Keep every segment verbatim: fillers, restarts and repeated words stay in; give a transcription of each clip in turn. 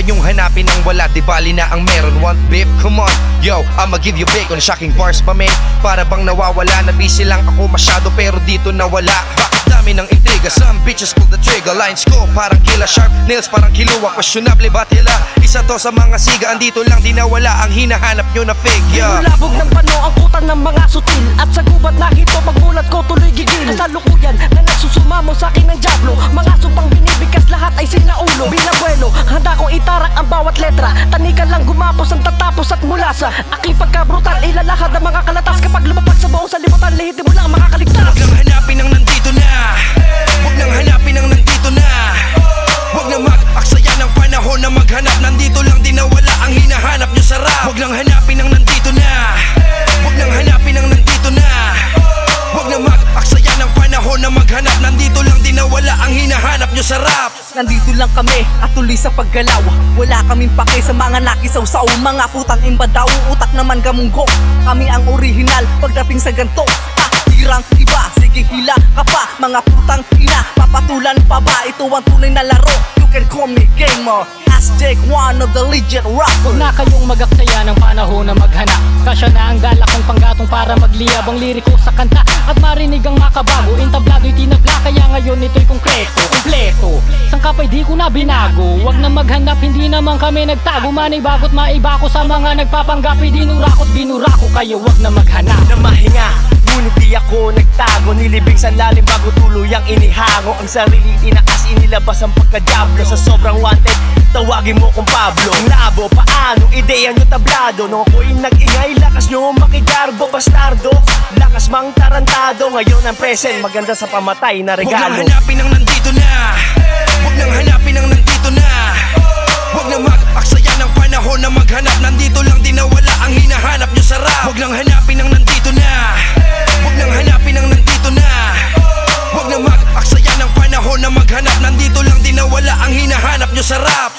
yung hanapin ang wala, di bali na ang meron. Want beef? Come on, yo, I'ma give you bacon. Shocking bars pa men, para bang nawawala. Na busy lang ako masyado pero dito nawala. Bakit dami ng intriga? Some bitches pull the trigger. Lines ko parang kila, sharp nails parang kiluwa. Questionable ba tila? Isa to sa mga siga, andito lang di nawala ang hinahanap nyo na figure. Labog ng pano ang kutan ng mga sutil. At sa gubat na hito pagmulat ko tuloy gigil. Kasalukuyan na nagsusumamo sa akin ng jablo. Mga supang binibigkas lahat ay sinaulo. Bilang buwelo, handa kong itarak ang bawat letra. Tanikan lang gumapos ang tatapos at mula sa aking pagkabrutal. Ilalahad ang mga kalatas kapag lumapag sa buong salimutan. Lihiti mo lang makakaligtas. Huwag nang hanapin ang nandito na. Huwag nang hanapin ang nandito na. Huwag na mag-aksaya ng panahon na maghanap. Nandito lang di nawala ang hinahanap nyo sarap. Huwag nang hanapin ang nandito na. Huwag nang hanapin ang nandito na. Huwag na mag-aksaya ng panahon na maghanap. Nandito lang di nawala ang hinahanap nyo sarap. Nandito lang kami at tuloy sa paggalaw. Wala kaming pake sa mga nakisaw-saw. Mga putang imba daw, utak naman gamunggo. Kami ang original pagdating sa ganto. Tirang iba, sige hila ka pa. Mga putang ina, papatulan pa ba? Ito ang tunay na laro, you can call me gamer. Aztec, one of the legit rapper. Huwag na kayong mag-aksaya ng panahon na maghanap. Kasya na ang dala kong panggatong para magliyab ang liriko sa kanta. At marinig ang makabago, intablado'y tinabla. Kaya ngayon ito'y konkreto, kompleto. Sangkapay di ko na binago. Huwag na maghanap, hindi naman kami nagtago. Manay bagot maiba ko sa mga nagpapanggapi. Dinurakot, binurako kayo, huwag na maghanap. Na mahinga, ngunit di ako nagtago. Nilibing sa lalim bago tuluyang inihango. Ang sarili tinaas, inilabas ang pagkadyablo. Sa sobrang wanted, tawagin mo kong Pablo. Ang labo, paano, ideya nyo tablado. Nung ako'y nag-ingay, lakas nyo makigarbo. Bastardo, lakas mang tarantado. Ngayon ang present, maganda sa pamatay na Huwag nang regalo. hanapin ang nandito na. Huwag nang hanapin ang nandito na. Huwag na mag-aksaya ng panahon na maghanap. Nandito lang di nawala ang hinahanap nyo sarap. Huwag nang hanapin ang nandito na. Huwag nang hanapin ang nandito na. Huwag na mag-aksaya ng panahon na maghanap. Nandito lang di nawala ang hinahanap nyo sarap.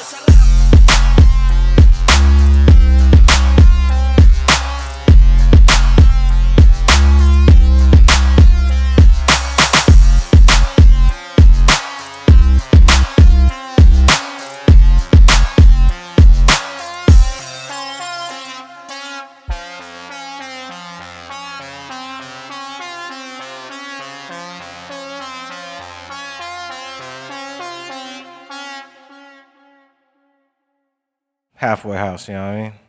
Halfway house, you know what I mean?